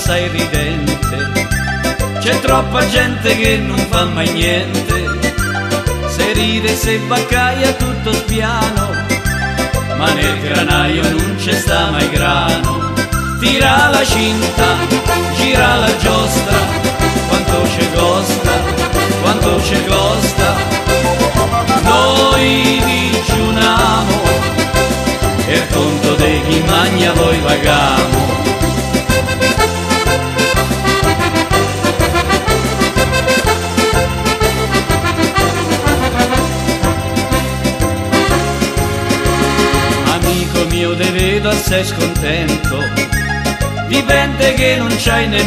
assai ridente. C'è troppa gente che non fa mai niente, se ride, se baccaia tutto spiano, ma nel granaio non c'è sta mai grano. Tira la cinta, gira la giostra, quanto ci costa, quanto ci costa. Noi digiunamo e il conto di chi magna poi pagamo. Amico mio, te vedo assai scontento, dipende che non c'hai nemmeno